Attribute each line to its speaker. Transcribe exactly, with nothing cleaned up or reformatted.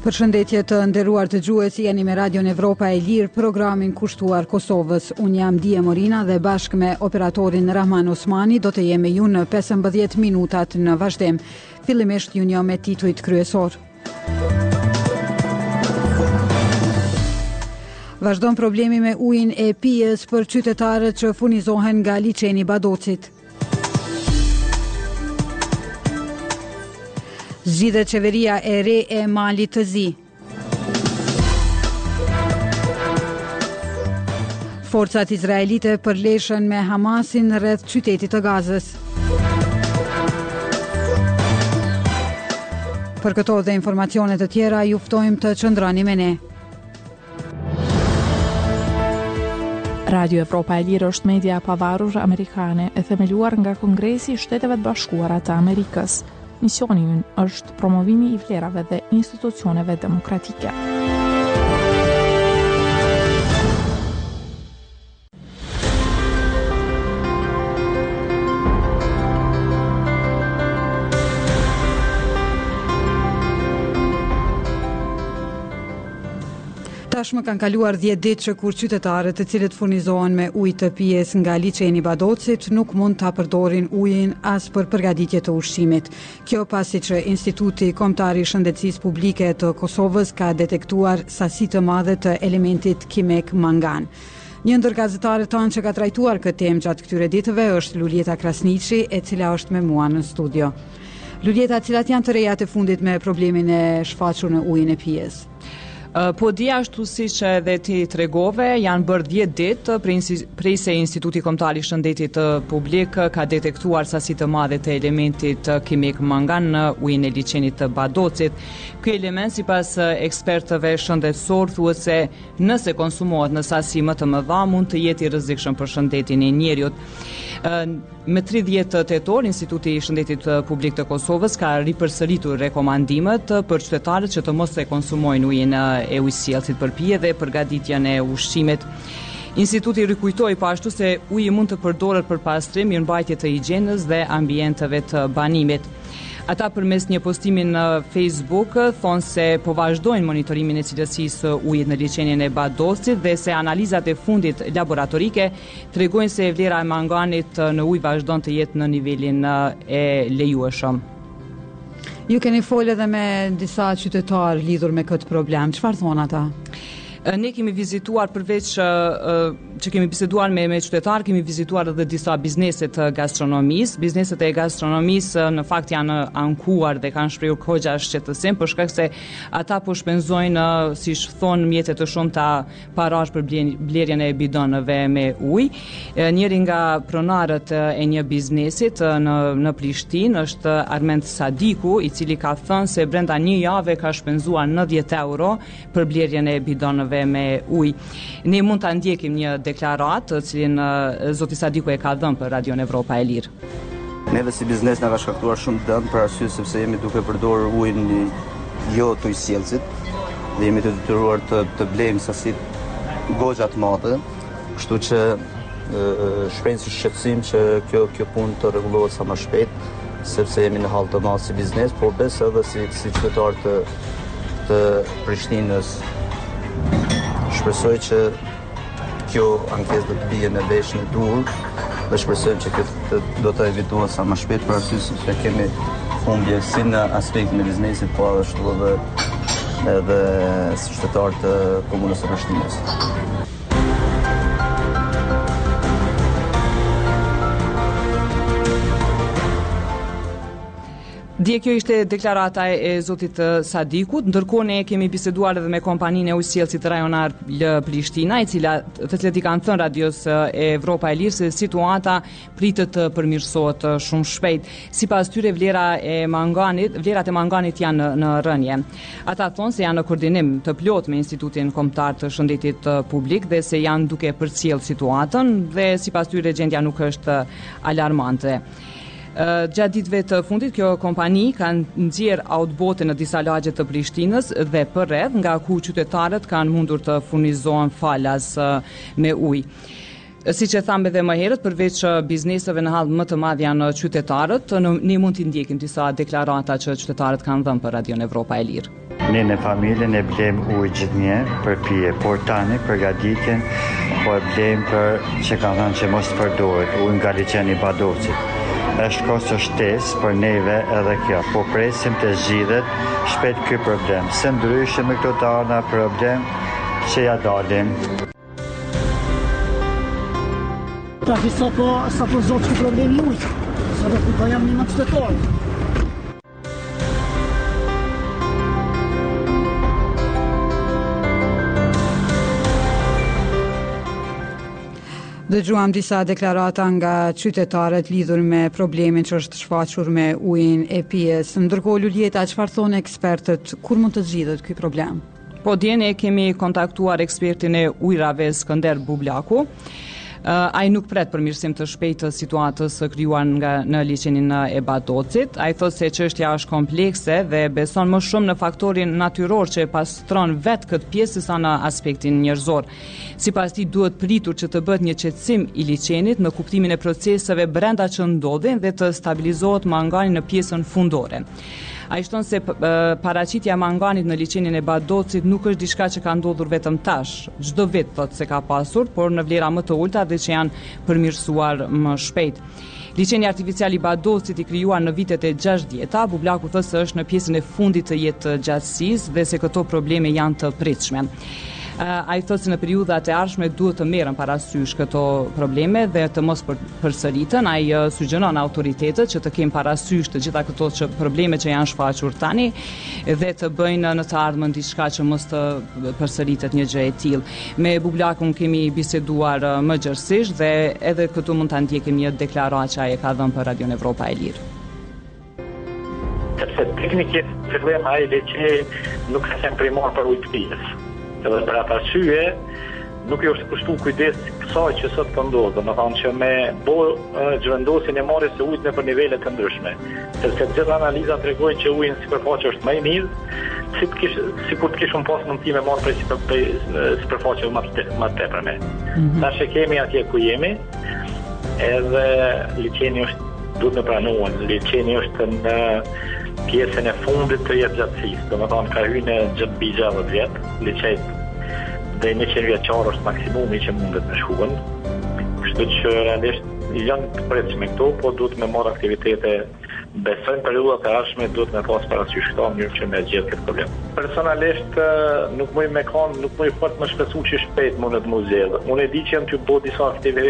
Speaker 1: Përshëndetje të nderuar dëgjues, jeni me Radion Evropa e Lirë, programin kushtuar Kosovës. Unë jam Dije Morina dhe bashkë me operatorin Rahman Osmani do të jemi ju në pesëmbëdhjetë minutat në vazhdim. Fillimisht ju njoh me titujt kryesor. Vazhdon problemi me ujin e pijes për qytetarët që furnizohen nga liçeni Badocit. Zgjidhet qeveria e re e Malit të Zi. Forcat izraelite përleshën me Hamasin rreth qytetit të Gazës. Për këto dhe informacionet të tjera ju ftojmë të qëndroni me ne.
Speaker 2: Radio Evropa e Lirë është media e pavarur amerikane e themeluar nga Kongresi i Shteteve të Bashkuara të Amerikës. Misioni ynë është promovimi i vlerave dhe institucioneve demokratike.
Speaker 1: Tashmë kanë kaluar dhjetë ditë që kur qytetarët të cilët furnizohen me ujë të pijes nga liçeni Badocit nuk mund ta përdorin ujin as për përgatitje të ushqimit. Kjo pasi që Instituti Kombëtar i Shëndetësisë Publike të Kosovës ka detektuar sasi të madhe të elementit kimek mangan. Një ndër gazetarët tanë që ka trajtuar këtë temë gjatë këtyre ditëve është Luljeta Krasniqi, e cila është me mua në studio. Luljeta, cilat janë të rejat e fundit me problemin e shfaqur në ujin e pijes?
Speaker 3: Po di ashtu si që edhe ti tregove, janë bërë dhjetë ditë prej se Instituti Kombëtar i Shëndetit Publik ka detektuar sasi të madhe të elementit kimik mangan në ujin e liçenit të Badocit. Ky element sipas ekspertëve shëndetësor thuhet se nëse konsumohet në sasi më të mëdha mund të jetë i rrezikshëm për shëndetin e njeriut. Me tridhjetë tetor, Instituti i Shëndetit Publik të Kosovës ka ripërsëritur rekomandimet për qytetarët që të mos e konsumojnë ujin e ujësjellësit për pije dhe përgatitjen e ushqimit. Instituti rikujtoi po ashtu se uji mund të përdoret për pastrim, mirëmbajtje të higjienës dhe ambienteve të banimit. Ata përmes një postimi në Facebook thonë se po vazhdojnë monitorimin e cilësisë ujit në liçenin e Badocit dhe se analizat e fundit laboratorike tregojnë se vlera e manganit në ujë vazhdon të jetë në nivelin e lejueshëm.
Speaker 1: Ju keni folë edhe me disa qytetarë lidhur me këtë problem. Çfarë thonë ata?
Speaker 3: Ne kemi vizituar përveç uh, që kemi biseduar me, me qytetarë, kemi vizituar edhe disa biznese të gastronomisë. Bizneset e gastronomisë në fakt janë ankuar dhe kanë shprehur kogja shqetësim për shkak se ata po shpenzojnë, si thon, mjete të shumta parash për blerjen e bidonëve me ujë. Njëri nga pronarët e një biznesit në, në Prishtinë është Armend Sadiku, i cili ka thënë se brenda një jave ka shpenzuar nëntëdhjetë euro për blerjen e bidonëve me ujë. Ne mund ta ndjekim një deklaratë, të cilin zoti Sadiku e ka dhënë për Radion Evropa e Lirë.
Speaker 4: Neve si biznes na ka shkaktuar shumë dëm për arsye sepse jemi duke përdorur ujin jo të ujësjellësit dhe jemi të detyruar të, të blejmë sasi goxha të mëdha, kështu që shpreh si shqetësim që kjo kjo punë të rregullohet sa më shpejt, sepse jemi në hall të madh si biznes, por besoj edhe si si qytetar të të Prishtinës. Shpresoj që kjo ankesë do të bie në veshën e dur dhe shpresojmë që këtë do të evitohet sa më shpejt për arsye se kemi humbje si në aspektin e biznesit, po ashtu edhe edhe si qytetar të komunës së Prishtinës.
Speaker 3: Dje kjo ishte deklarata e zotit Sadikut, ndërkohë ne kemi biseduar edhe me kompaninë e ujësjellësit rajonar Prishtina, i cila të cilët i kanë thënë Radios e Evropa e Lirë se situata pritet të përmirësohet shumë shpejt. Sipas tyre vlera e manganit, vlerat e manganit janë në, në rënje. Ata thonë se janë në koordinim të plot me Institutin Kombëtar të Shëndetit Publik dhe se janë duke përcjell situatën dhe sipas tyre gjendja nuk është alarmante. Uh, gjatë ditëve të fundit, kjo kompani kanë nxjerr autobote në disa lagje të Prishtinës dhe përreth, nga ku qytetarët kanë mundur të furnizohen falas uh, me ujë. Siç e thamë edhe më herët, përveç bizneseve në hall më të madh janë qytetarët, ne mund t'i ndjekim disa deklarata që qytetarët kanë dhënë për Radion Evropa e Lirë.
Speaker 5: ne në familjen e blem ujë gjithnjë për pije, por tani përgatitjen po e blem për që kanë thënë që mos përdoret ujë nga liçeni i Badocit. Është kohë së shtesë për neve edhe kjo, po presim të zgjidhet shpejt ky problem. Se ndryshe me këto të arna problem që ja dalim.
Speaker 6: Tash sa po sa po zot ky problemi i ujit. Sa do të jam në qytetar.
Speaker 1: Dëgjuam disa deklarata nga qytetarët lidhur me problemin që është shfaqur me ujin e pijes. Ndërkohë Lulieta, çfarë thonë ekspertët, kur mund të zgjidhet ky problem?
Speaker 3: Po djeni e kemi kontaktuar ekspertin e ujrave Skënder Bublaku. Uh, ai nuk pret përmirësim të shpejtë të situatës krijuar nga në liçenin e Badocit. Ai thotë se çështja është komplekse dhe beson më shumë në faktorin natyror që pastron vetë këtë pjesë sa në aspektin njerëzor. Sipas tij duhet pritur që të bëhet një qetësim i liçenit në kuptimin e proceseve brenda që ndodhin dhe të stabilizohet mangani në pjesën fundore. Ai shton se paraqitja e manganit në liçenin e Badocit nuk është diçka që ka ndodhur vetëm tash. Çdo vit thotë se ka pasur, por në vlera më të ulta dhe që janë përmirësuar më shpejt. Liçeni artificial i Badocit i krijuar në vitet e gjashtëdhjeta, Bublaku thotë se është në pjesën e fundit të jetë gjatësisë dhe se këto probleme janë të pritshme. Uh, ai thotë se në periudhat e ardhshme duhet të merren parasysh këto probleme dhe të mos për, përsëriten. Ai uh, sugjeron autoritetet që të kenë parasysh të gjitha këto që, probleme që janë shfaqur tani dhe të bëjnë në të ardhmen diçka që mos të përsëritet një gjë e tillë. Me Bublakun kemi biseduar uh, më gjërësisht dhe edhe këtu mund ta ndjekim një deklaratë që ai e ka dhënë për Radio Evropa e Lirë.
Speaker 7: Sepse teknikisht fillojmë ai dhe që nuk ka qenë primar për ujë të pijes. Edhe për atë arsye nuk i është kushtuar kujdes kësaj që sot po ndodh, domethënë që me bo zhvendosjen e marrjes së ujit nëpër nivele të ndryshme. Sepse gjithë analizat tregojnë që uji në sipërfaqe është më i mirë, si të kish sikur të kishun pas mundësi me marrë prej sipërfaqe më të më tepërme. Tash e kemi atje ku jemi, edhe liçeni është duhet të pranohen, liçeni është në pjesën e fundit të jetë gjatësisë, domethënë ka hyrë në gjatë gjashtëdhjetë vjet, liçej dhe njëqind vjeçar është maksimumi që mundet me shkuën. Kështu që realisht janë të pritshme këto, po duhet me marrë aktivitete. Besoj në periudhat e ardhshme duhet me pas parasysh këto mënyrë që me zgjidh këtë problem. Personalisht nuk muj me kanë, nuk muj fort më shpesu që shpejt mundet mu zgjedh. Unë e di që janë të bëjë disa aktivitete